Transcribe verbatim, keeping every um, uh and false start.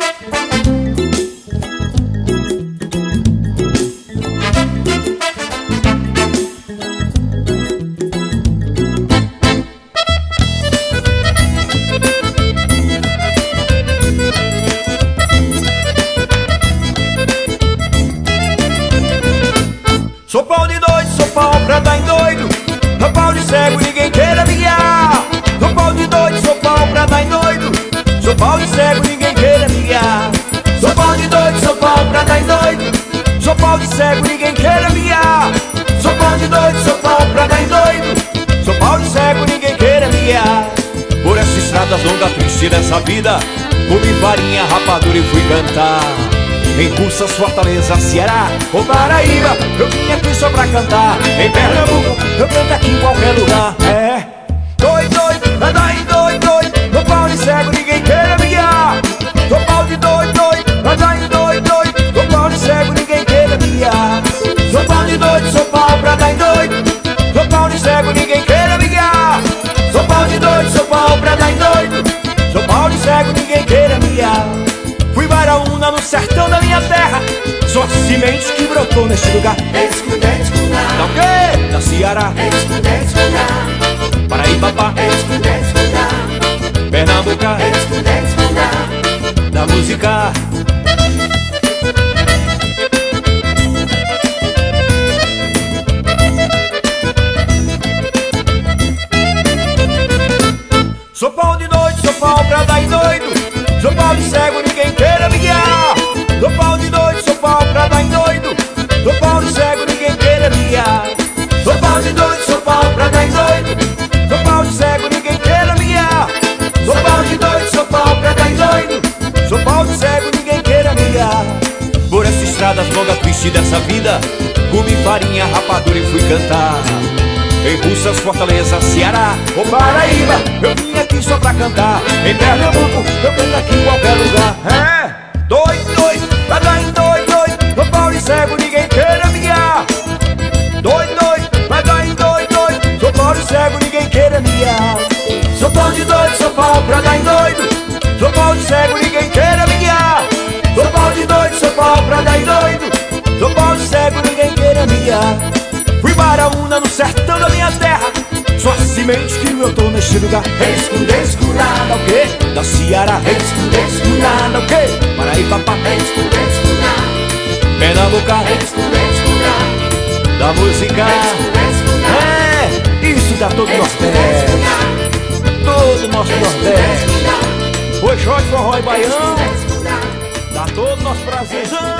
Sou pau de doido, sou pau pra dar em doido. Sou pau de cego, ninguém queira me guiar. Sou pau de doido, sou pau pra dar em doido. Sou pau de cego, ninguém queira me guiar. Sou pau de doido, sou pau pra dar em doido. Sou pau de cego, ninguém queira me guiar. Sou pau de doido, sou pau pra dar em doido. Sou pau de cego, ninguém queira me guiar. Por essas estradas longas, triste dessa vida, comi farinha, rapadura e fui cantar. Em Russas, Fortaleza, Ceará ou Paraíba, eu vim aqui só pra cantar. Em Pernambuco, eu canto aqui em qualquer lugar. É, doido, doido, anda aí, doido, doido. Sou pau de cego, ninguém queira me guiar. Sou pau de doido, doido, anda aí, doido, doido. Sou pau de cego, ninguém queira me guiar. Sou pau de doido, sou pau pra dar em doido. Sou pau de cego, ninguém queira me guiar. Sou pau de doido, sou pau pra dar em doido. Sou pau de cego, ninguém queira me guiar. Fui Baraúna no sertão da minha terra, só a semente que brotou neste lugar. Escuta, escuta. Da o quê? Da Ceará. Escuta, escuta. Paraíba, Escuta, escuta. Pernambuca, Escuta, escuta. da música. Sou pau de doido, sou pau pra dar em doido. Sou pau de cego, ninguém queira me guiar. Sou pau de doido, sou pau pra dar em doido. Sou pau de cego, ninguém queira me guiar. Sou pau de doido, sou pau pra dar em doido. Sou pau de cego, ninguém queira me guiar. Sou pau de doido, sou pau pra dar em doido. Sou pau de cego, ninguém queira me guiar. Por essas estradas longas, triste dessa vida, comi farinha, rapadura e fui cantar. Em Russas, Fortaleza, Ceará ou Paraíba, eu vim aqui só pra cantar. Em Pernambuco, eu canto aqui em qualquer lugar. É, doido, doido, pra dar em doido, doido. Sou pau de cego, ninguém queira me guiar. Doido, doido, pra dar em doido, doido. Sou pau de cego, ninguém queira me guiar. Sou pau de doido, sou pau pra dar em doido. Sou pau de cego, ninguém queira me guiar. Sou pau de doido, sou pau pra dar em doido. Sou pau de cego, ninguém queira me guiar. Fui Baraúna no sertão da minha terra, só a semente que brotou neste lugar. Escuta, escuta. Da o quê? Da Ceará. Escuta, escuta. Da o quê? Paraíba, Escuta, escuta. Pernambuca, Escuta, escuta. da música. Escuta, escuta. É, isso dá todo o Nordeste, todo o nosso Nordeste. Foi shot, forró e baião, dá todo o nosso Brasilzão.